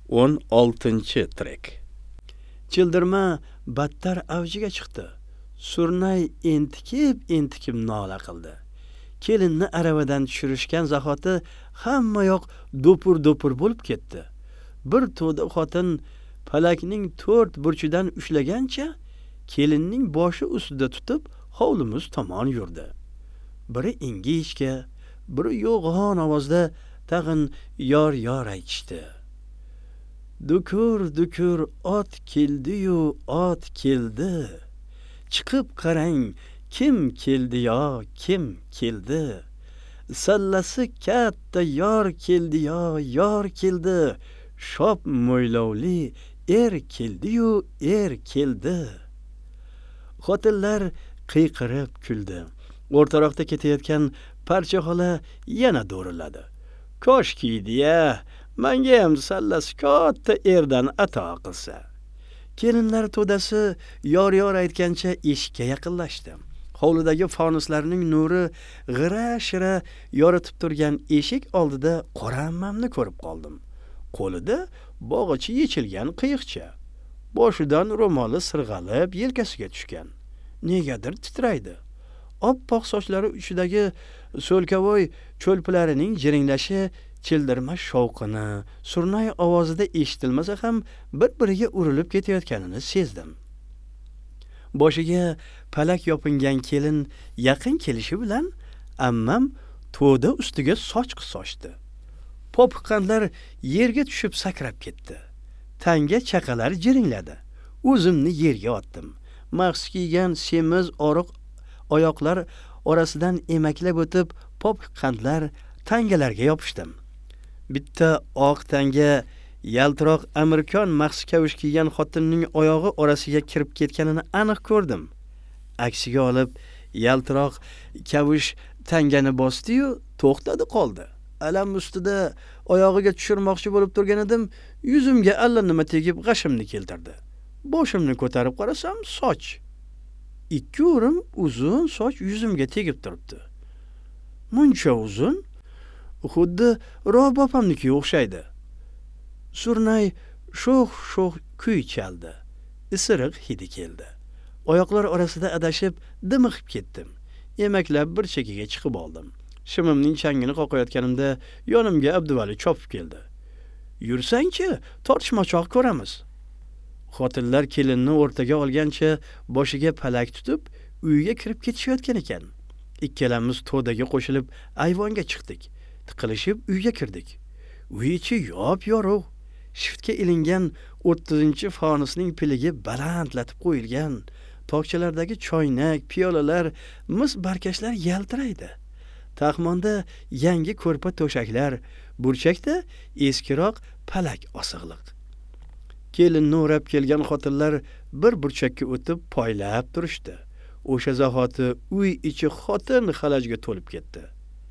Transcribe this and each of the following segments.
16-trek. Childirma battar avjiga chiqdi. Surnay entikib nola qildi. Kelinni aravadan tushirishgan zahoti hamma yoq do'pur bo'lib ketdi. Bir to'da xotin palakning 4 burchidan ushlagancha kelinning boshi ustida tutib hovlimiz tomon yurdi. Biri ingichka, biri yo'g'on ovozda tag'in yor aytishdi. Dukur ot keldi-yu, ot keldi. Chiqib qarang, kim keldi yo, kim keldi? Sallasi katta yor keldi yo, yor keldi. Shop mo'ylovli keldi-yu, keldi. Xotinlar qiyqirib kuldi. O'rtaroqda ketayotgan Parcha xola yana do'riladi. Koshki-ya, menga ham sallasi katta erdan ato qilsa. Kelinlar to'dasi yor aytgancha eshikka yaqinlashdi. Hovlidagi fonuslarning nuri g'ira-shira yoritib turgan eshik oldida qora ammamni ko'rib qoldim. Qo'lida bog'ichi yechilgan qiyiqcha. Boshidan ro'moli sirg'alib yelkasiga tushgan. Negadir titraydi. Oppoq sochlari uchidagi so'lkavoy cho'lpilarining jiringlashi childirma shovqini, Surnay ovozida eshitilmasa ham bir-biriga urilib ketayotganini sezdim. Boshiga palak yopingan kelin yaqin kelishi bilan ammam to'da ustiga sochqi sochdi. Popqanlar yerga tushib sakrab ketdi. Tanga chaqalar jiringladi. O'zimni yerga otdim. Maxsus kiygan semiz oriq oyoqlar orasidan emaklab o'tib popqandlar tangalarga yopishdim. Bitta oq tanga yaltiroq amerikan maxsus kavush kiygan xotinning oyog'i orasiga kirib ketganini aniq ko'rdim. Aksiga olib yaltiroq kavush tangani bosdi-yu, to'xtadi qoldi. Alam ustida oyog'iga tushirmoqchi bo'lib turgan edim, yuzimga allanima tegib g'ashimni keltirdi. Boshimni ko'tarib qarasam, soch. 2 o'rim uzun soch yuzimga tegib turibdi. Muncha uzun, xuddi Rob opamnikiga o'xshaydi. Surnay sho'x kuy chaldi. Isiriq hidi keldi. Oyoqlar orasida adashib dimiqib ketdim. Emaklab bir chekiga chiqib oldim. Shimimning changini qoqayotganimda yonimga Abduvali chopib keldi. Yursang-chi, tortishmochoq ko'ramiz. Xotinlar kelinni o'rtaga olgancha boshiga palak tutib, uyga kirib ketishayotgan ekan. Ikkalamiz to'daga qo'shilib ayvonga chiqdik. Tiqilishib uyga kirdik. Uy ichi yop-yorug'. Shiftga ilingan 30-fonusning piligi balandlatib qo'yilgan. Tokchalardagi choynak, piyolalar, mis barkashlar yaltiraydi. Taxmonda yangi ko'rpa to'shaklar, burchakda eskiroq palak osig'liq. Kelinni o'rab kelgan xotinlar bir burchakka o'tib poylab turishdi. O'sha zahoti uy ichi xotin xalajga to'lib ketdi.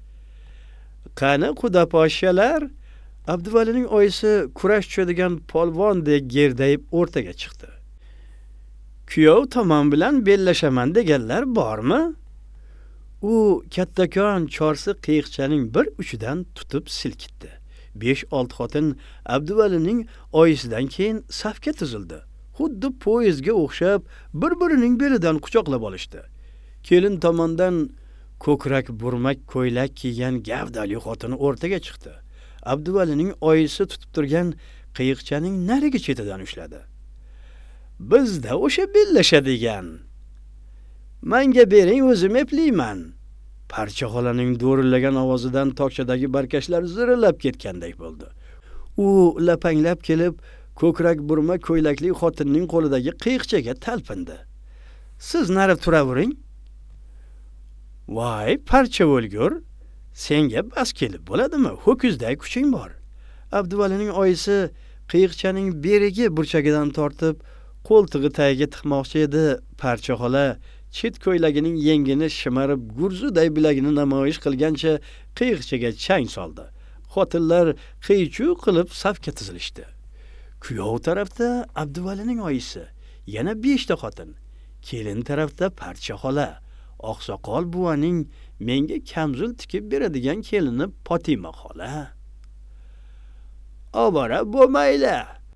Qani qudaposhshalar? Abduvalining oyisi kurash tushadigan polvondek gerdayib o'rtaga chiqdi. Kuyov tomon bilan bellashaman deganlar bormi? U kattakon chorsi qiyiqchaning bir uchidan tutib silkitdi. 5-6 xotin Abduvalining oyisidan keyin safga tizildi. Xuddi poyezdga o'xshab bir-birining belidan quchoqlab olishdi. Kelin tomondan ko'krak burmak ko'ylak kiygan gavdali xotin o'rtaga chiqdi. Abduvalining oyisi tutib turgan qiyiqchaning narigi chetidan ushladi. Bizda o'sha bellashadigan. Menga bering, o'zim eplayman. Parcha xolaning do'rillagan ovozidan tokchadagi barkashlar zirillab ketgandek bo'ldi. U lapanglab kelib, ko'krak burma ko'ylakli xotinning qo'lidagi qiyiqchaga talpindi. Siz nari turavering. Voy, parcha o'lgur. Senga bas kelib bo'ladimi? Ho'kizday kuching bor. Abduvalining oyisi qiyiqchaning berigi burchagidan tortib, qo'ltig'i tagiga tiqmoqchi edi. Parcha xola chet ko'ylagining yengini shimarib, gurzuday bilagini namoyish qilgancha qiyiqchaga chang soldi. Xotinlar qiy-chuv qilib safga tizilishdi. Kuyov tarafda Abduvalining oyisi, yana 5 ta xotin. Kelin tarafda Parcha xola, oqsoqol buvaning menga kamzul tikib beradigan kelini Fatima xola. Obora bo'lmaydi.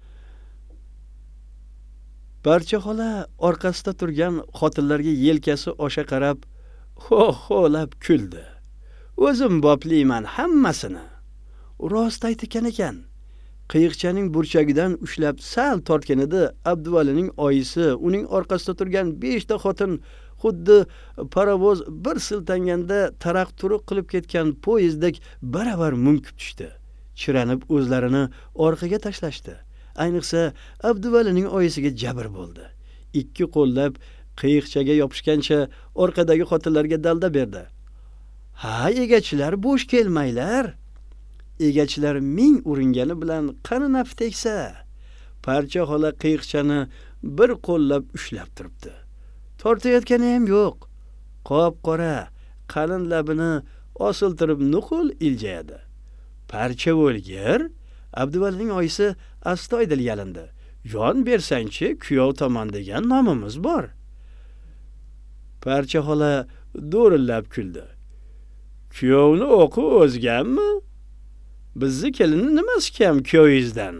Parcha xola orqasida turgan xotinlarga yelkasi osha qarab, ho-holab kuldi. O'zim boplayman hammasini. Rost aytgan ekan. Qiyiqchaning burchagidan ushlab sal tortganida Abduvalining oyisi uning orqasida turgan 5 ta xotin xuddi parovoz bir siltanganda taraq-turuq qilib ketgan poyezdek baravar munkib tushdi. Chiranib o'zlarini orqaga tashlashdi. Ayniqsa Abduvalining oyisiga jabr bo'ldi. Ikki qo'llab qiyiqchaga yopishgancha orqadagi xotinlarga dalda berdi. "Ha, egachilar bo'sh kelmanglar. Egachilar ming uringani bilan qani naf tegsa." Parcha xola qiyiqchani bir qo'llab ushlab turibdi. Tortayotgani ham yo'q. Qop-qora qalin labini osiltirib nuqul iljayadi. "Parcha o'lgir." Abduvalining oyisi astoydil yalindi. "Jon bersangchi, kuyov tomon degan nomimiz bor." Parcha xola do'rillab kuldi. "Kuyovni o'qi o'zganmi? Bizni kelinni nimasi kam kuyovingizdan?"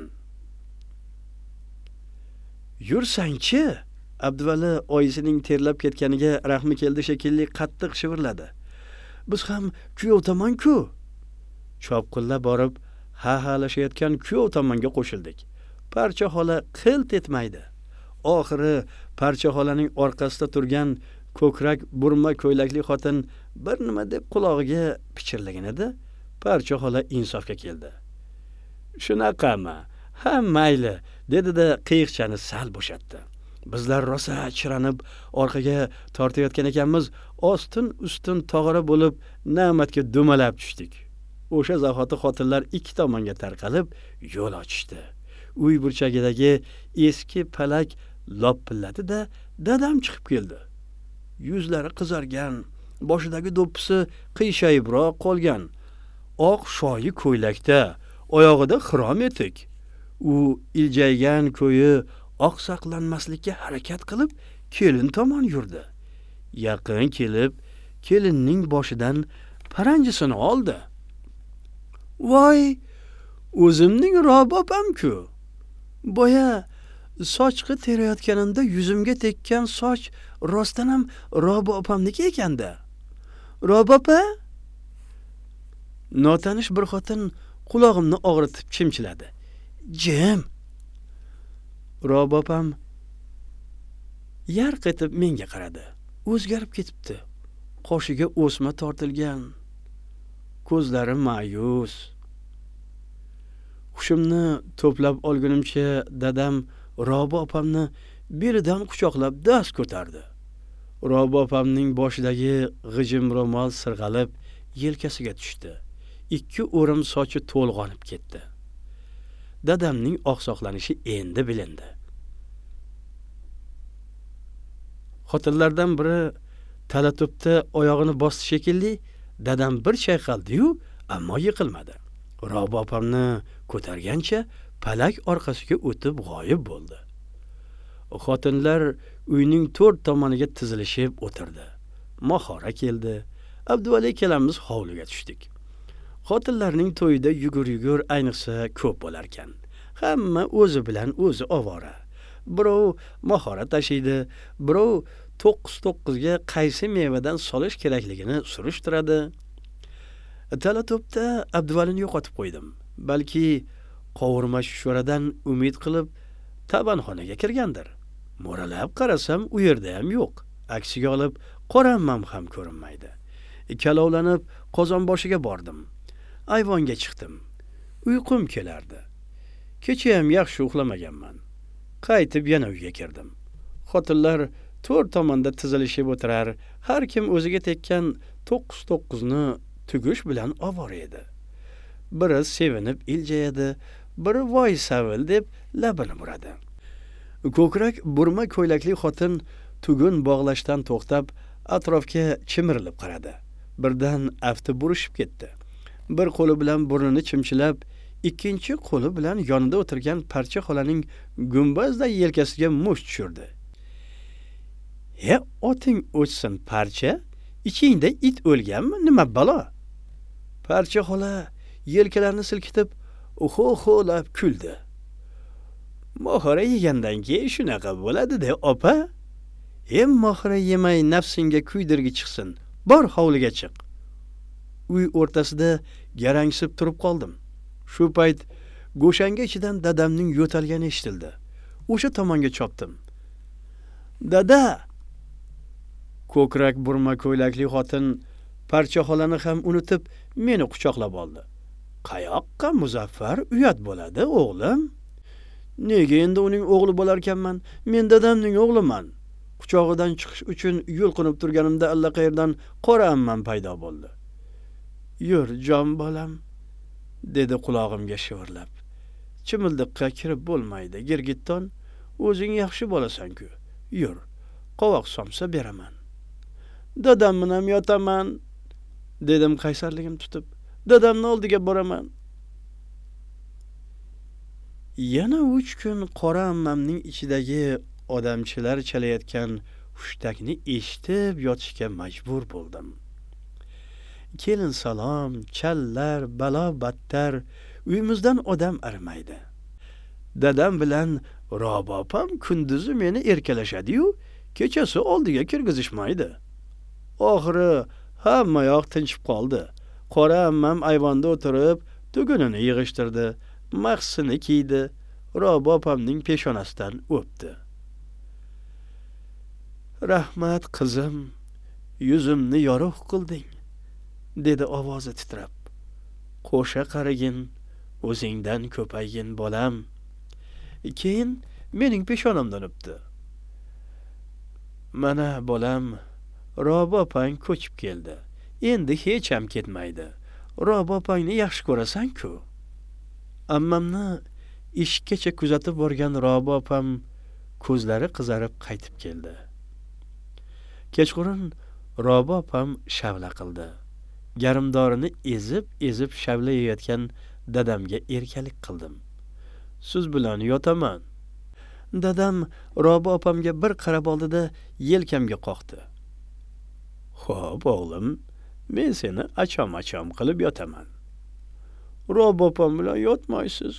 "Yursangchi." Abduvali oyisining terlab ketganiga rahmi keldi shekilli qattiq shivirladi. "Biz ham kuyov tomon-ku." Chopqillab borib ha-halashayotgan kuyov tomonga qo'shildik. Parcha xola qilt etmaydi. Oxiri Parcha xolaning orqasida turgan ko'krak burma ko'ylakli xotin bir nima deb quloqiga pichirlagan edi. Parcha xola insofga keldi. "Shunaqami? Ha, mayli," dedi-da qiyiqchani sal bo'shatdi. Bizlar rosa chiranib orqaga tortayotgan ekanmiz, ostin-ustin tog'ora bo'lib na'matga dumalab tushdik. O'sha zahoti xotinlar ikki tomonga tarqalib yo'l ochishdi. Uy burchagidagi eski palak lopilladi-da, dadam chiqib keldi. Yuzlari qizargan, boshidagi do'ppisi qiyshayibroq qolgan. Oq shoyi ko'ylakda, oyog'ida xrom etik. U iljaygan ko'yi oqsaqlanmaslikka harakat qilib kelin tomon yurdi. Yaqin kelib, kelinning boshidan paranjisini oldi. "Voy, o'zimning Robi opam-ku. Boya sochqi terayotganimda yuzimga tekkan soch rostdan ham Robi opamniki ekanda." "Robi opa?" Notanish bir xotin qulog'imni og'ritib chimchiladi. "Jim." Robi opam yarq etib menga qaradi. O'zgarib ketibdi. Qoshiga o'sma tortilgan, ko'zlari ma'yus. Hushimni to'plab olgunimcha dadam Robi opamni biridan quchoqlab dast ko'tardi. Robi opamning boshidagi g'ijim ro'mol sirg'alib yelkasiga tushdi. Ikki o'rim sochi to'lg'onib ketdi. Dadamning oqsoqlanishi endi bilindi. Xotinlardan biri talatubda oyog'ini bosdi shekilli, dadam bir chayqaldi-yu, ammo yiqilmadi. Robi opamni ko'targancha palak orqasiga o'tib g'oyib bo'ldi. Xotinlar uyning to'rt tomoniga tizilishib o'tirdi. Mohora keldi. Abduvali ikkalamiz hovliga tushdik. Xotinlarning to'yida yugur-yugur ayniqsa ko'p bo'lar ekan. Hamma o'zi bilan o'zi ovora. Birov mohora tashiydi, birov 9-9 ga qaysi mevadan solish kerakligini surishtiradi. Talatubda Abduvalini yo'qotib qo'ydim. Balki qovurma shushvaradan umid qilib tabanxonaga kirgandir. Mo'ralab qarasam u yerda ham yo'q. Aksiga olib qorammam ham ko'rinmaydi. Kalovlanib qozon boshiga bordim. Ayvonga chiqdim. Uyqum kelardi. Kecha ham yaxshi uxlamaganman. Qaytib yana uyga kirdim. Xotinlar to'rt tomonda tizilishib o'tirar, har kim o'ziga tekkan 9-9 ni tugush bilan ovora edi. Biri sevinib iljayadi, biri voy savil deb labini buradi. Ko'krak burma ko'ylakli xotin tugun bog'lashdan to'xtab, atrofga chimirilib qaradi. Birdan afti burishib ketdi. Bir qo'li bilan burnini chimchilab, ikkinchi qo'li bilan yonida o'tirgan Parcha xolaning gumbazday yelkasiga musht tushirdi. "Ya oting o'chsin Parcha, ichingda it o'lganmi, nima balo?" Parcha xola yelkalarini silkitib, uxolab kuldi. Mohora yegandan keyin shunaqa bo'ladi-da, opa. Mohora yemay nafsingga kuydirgi chiqsin. Bor hovliga chiq. Uy o'rtasida garangsib turib qoldim. Shu payt go'shanga ichidan dadamning yo'talgani eshitildi. O'sha tomonga chopdim. Dada! Ko'krak burma ko'ylakli xotin parcha xolani ham unutib meni quchoqlab oldi. Qayoqqa Muzaffar uyat bo'ladi, o'g'lim? Nega endi uning o'g'li bo'larkanman? Men dadamning o'g'liman. Quchog'idan chiqish uchun yo'lqinib turganimda allaqayerdan qora ammam paydo bo'ldi. Yur, jon bolam, dedi qulog'imga shivirlab. Chimildiqqa kirib bo'lmaydi, girgitton, o'zing yaxshi bo'lasan-ku. Yur, qovoq somsa beraman. Dadam bilan yotaman, dedim qaysarligim tutib. Dadamning oldiga boraman. Yana 3 kun qora ammamning ichidagi odamchilar chalayotgan hushtakni eshitib yotishga majbur bo'ldim. Kelin salom, challar, balo battar, uyimizdan odam arimaydi. Dadam bilan Robi opam kunduzi meni erkalashadi-yu, kechasi oldiga kirgizishmaydi. Oxiri hamma yoq tinchib qoldi. Qora ammam ayvonda o'tirib, tugunini yig'ishtirdi, mahsini kiydi, Robi opamning peshonasidan o'pdi. Rahmat qizim, yuzimni yorug' qilding, dedi ovozi titrab. Qo'sha qaragin, o'zingdan ko'paygin bolam. Keyin mening peshonamdan o'pdi. Mana bolam, Robi opang ko'chib keldi. Endi hech ham ketmaydi. Robi opangni yaxshi ko'rasan-ku. Ammamni eshikkacha kuzatib borgan Robi opam ko'zlari qizarib qaytib keldi. Kechqurun Robi opam shavla qildi. Garimdorini ezib shavla yeyotgan dadamga erkalik qildim. Siz bilan yotaman. Dadam Robi opamga bir qarab oldi-da, yelkamga qoqdi. Xo'p, o'g'lim, men seni acham qilib yotaman. Robi opam bilan yotmaysiz,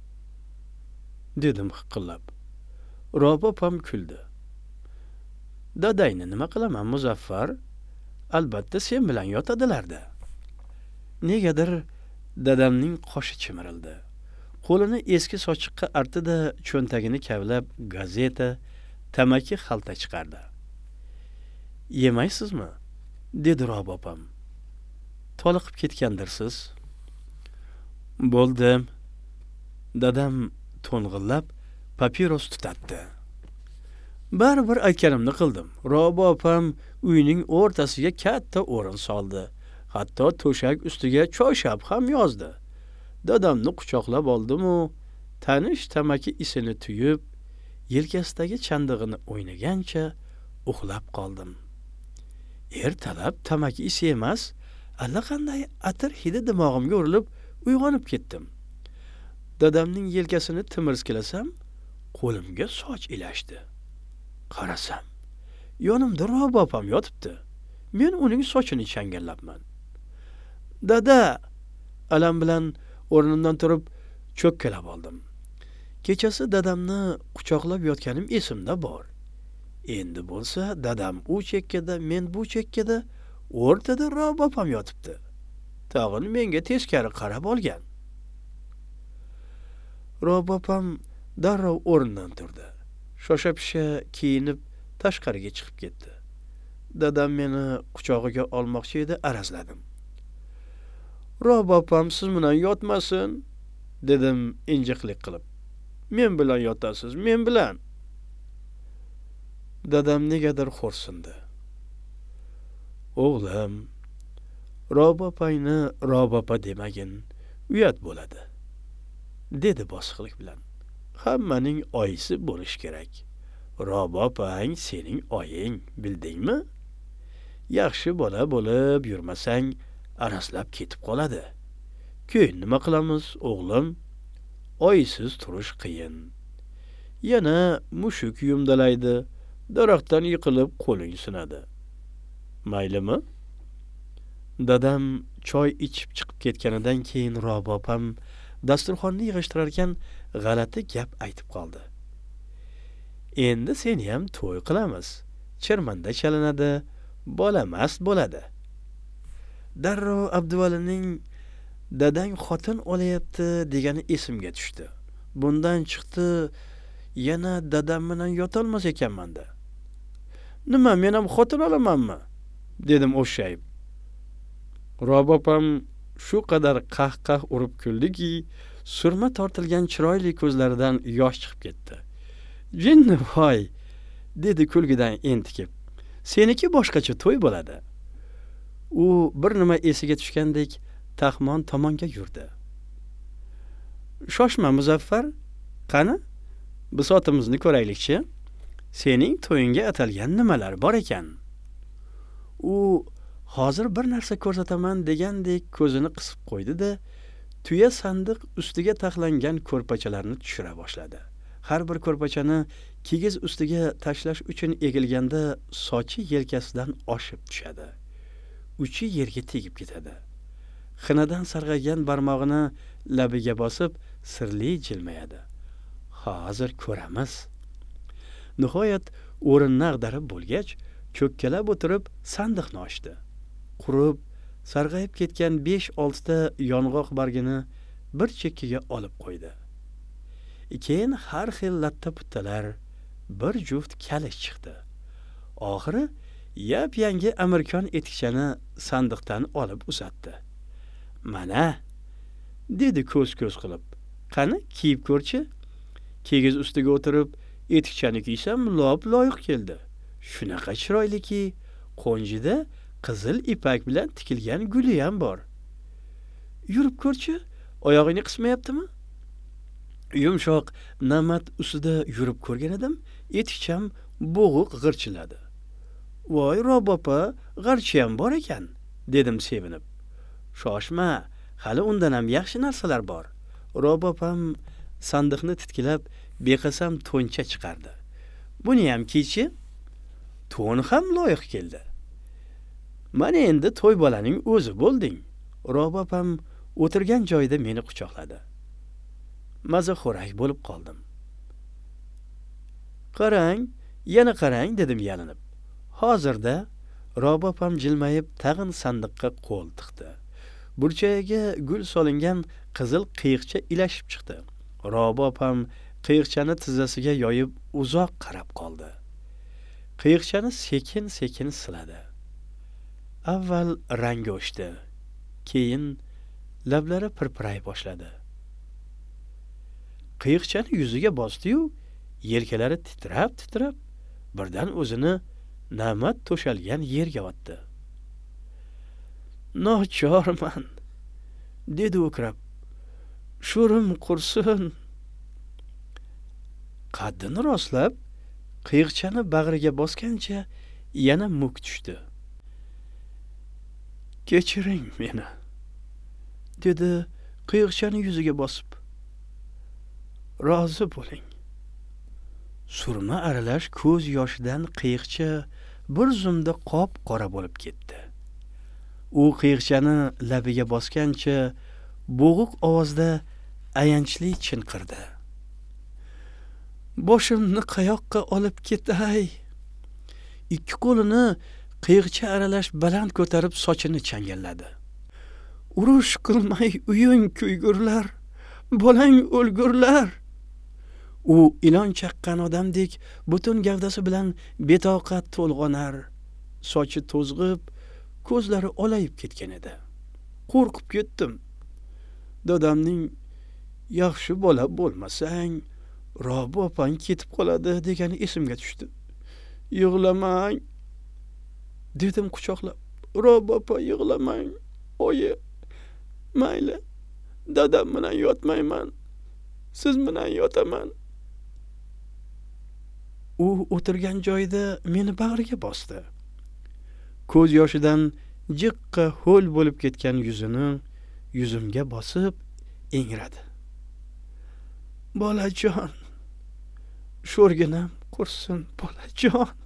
dedim hiqillab. Robi opam kuldi. Dadayni nima qilaman, Muzaffar? Albatta sen bilan yotadilar-da. Negadir dadamning qoshi chimirildi. Qo'lini eski sochiqqa artdi-da, cho'ntagini kavlab gazeta, tamaki xalta chiqardi. Yemaysizmi? Dedi Robi opam. Toliqib ketgandirsiz. Bo'ldim. Dadam to'ng'illab papiros tutatdi. Baribir aytganimni qildim. Robi opam uyning o'rtasiga katta o'rin soldi. Hatto to'shak ustiga choyshab ham yozdi. Dadamni quchoqlab oldim-u, tanish tamaki isini tuyib, yelkasidagi chandig'ini o'ynagancha uxlab qoldim. Ertalab tamaki isi emas, allaqanday atir hidi dimog'imga urilib, uyg'onib ketdim. Dadamning yelkasini timirskilasam, qo'limga soch ilashdi. Qarasam, yonimda Robi opam yotibdi. Men uning sochini changallabman. Dada, alam bilan o'rnimdan turib cho'kkalab oldim. Kechasi dadamni quchoqlab yotganim esimda bor. Endi bo'lsa dadam u chekkada, men bu chekkada, o'rtada Robi opam yotibdi. Tag'in menga teskari qarab olgan. Robi opam darrov o'rnidan turdi. Shosha-pisha kiyinib tashqariga chiqib ketdi. Dadam meni quchog'iga olmoqchi edi, arazladim. Robi opam siz bilan yotmasin, dedim injiqlik qilib. Men bilan yotasiz, men bilan. Dadam negadir xo'rsindi. O'g'lim, Robi opangni Robi opa demagin, uyat bo'ladi, dedi bosiqlik bilan. Hammaning oyisi bo'lish kerak. Robi opang sening oying, bildingmi? Yaxshi bola bo'lib yurmasang, araslab ketib qoladi. Keyin nima qilamiz, o'g'lim? Oyisiz turish qiyin. Yana mushuk yumdalaydi, daraxtdan yiqilib qo'ling sinadi. Maylimi? Dadam choy ichib chiqib ketganidan keyin Robi opam dasturxonni yig'ishtirar ekan g'alati gap aytib qoldi. Endi seni ham to'y qilamiz. Chirmanda chalinadi, bola mast bo'ladi. Darrov Abduvalining dadang xotin olayapti degani esimga tushdi. Bundan chiqdi yana dadam bilan yotolmas ekanman-da. Nima, men ham xotin olamanmi? Dedim o'shayib. Robopam shu qadar qah-qah urib kuldiki, surma tortilgan chiroyli ko'zlaridan yosh chiqib ketdi. Jinni voy, dedi kulgidan entikib. Seniki boshqacha to'y bo'ladi. U bir nima esiga tushgandek taxmon tomonga yurdi. Shoshma Muzaffar, qani? Bisotimizni ko'raylikchi. Sening to'yingga atalgan nimalar bor ekan? U hozir bir narsa ko'rsataman degandek ko'zini qisib qo'ydi-da, tuya sandiq ustiga taxlangan ko'rpachalarni tushira boshladi. Har bir ko'rpachani kigiz ustiga tashlash uchun egilganda sochi yelkasidan oshib tushadi. Uchi yerga tegib ketadi. Xinadan sarg'aygan barmog'ini labiga bosib sirli jilmayadi. Hozir ko'ramiz. Nihoyat o'rinni ag'darib bo'lgach, cho'kkalab o'tirib sandiqni ochdi. Qurib, sarg'ayib ketgan 5-6 ta yong'oq bargini bir chekkaga olib qo'ydi. Keyin har xil latta-puttalar, bir juft kalish chiqdi. Oxiri yap-yangi amirkon etikchani sandiqdan olib uzatdi. Mana, dedi ko'z-ko'z qilib. Qani, kiyib ko'rchi? Kigiz ustiga o'tirib, etikchani kiysam loyiq keldi. Shunaqa chiroyliki, qo'njida qizil ipak bilan tikilgan guli ham bor. Yurib ko'rchi, oyog'ingni qismayaptimi? Yumshoq namat ustida yurib ko'rgan edim, etikcham bo'g'iq g'irchiladi. Voy Robopa, g'archi ham bor ekan, dedim sevinib. Shoshma, hali undan ham yaxshi narsalar bor. Robopam sandiqni titkilab beqasam to'ncha chiqardi. Buni ham kiychi? To'n ham loyiq keldi. Mana endi to'y bolaning o'zi bo'lding. Robopam o'tirgan joyida meni quchoqladi. Mazaxo'rak bo'lib qoldim. Qarang, yana qarang, dedim yalinib. Hozirda Robopam jilmayib tag'in sandiqqa qo'l tiqdi. Burchagiga gul solingan qizil qiyiqcha ilashib chiqdi. Robopam qiyiqchani tizzasiga yoyib uzoq qarab qoldi. Qiyiqchani sekin-sekin siladi. Avval rangi o'chdi, keyin lablari pirpiray boshladi. Qiyiqchani yuziga bosdi-yu, yelkalari titrab, birdan o'zini namat to'shalgan yerga otdi. Nochorman, dedi o'krab. Sho'rim qursin. Qaddini rostlab, qiyiqchani bag'riga bosgancha yana muk tushdi. Kechiring meni, dedi qiyiqchani yuziga bosib. Rozi bo'ling. Surma aralash ko'z yoshidan qiyiqcha bir zumda qop-qora bo'lib ketdi. U qiyiqchani labiga bosgancha bo'g'iq ovozda ayanchli chinqirdi. Boshimni qayoqqa olib ketay? Ikki qo'lini qiyiqcha aralash baland ko'tarib sochini changalladi. Urush qilmay uying kuygurlar, bolang o'lgurlar. U ilon chaqqan odamdek butun gavdasi bilan betoqat to'lg'onar, sochi to'zg'ib, ko'zlari olayib ketgan edi. Qo'rqib ketdim. Dadamning yaxshi bola bo'lmasang, Robopang ketib qoladi degani esimga tushdi. Yig'lamang, dedim quchoqlab. Robopa, yig'lamang. Oyi, mayli. Dadam bilan yotmayman. Siz bilan yotaman. U o'tirgan joyida meni bag'riga bosdi. Ko'z yoshidan jiqqa ho'l bo'lib ketgan yuzini yuzimga bosib ingradi. Bolajon, sho'rginam qursin, bolajon.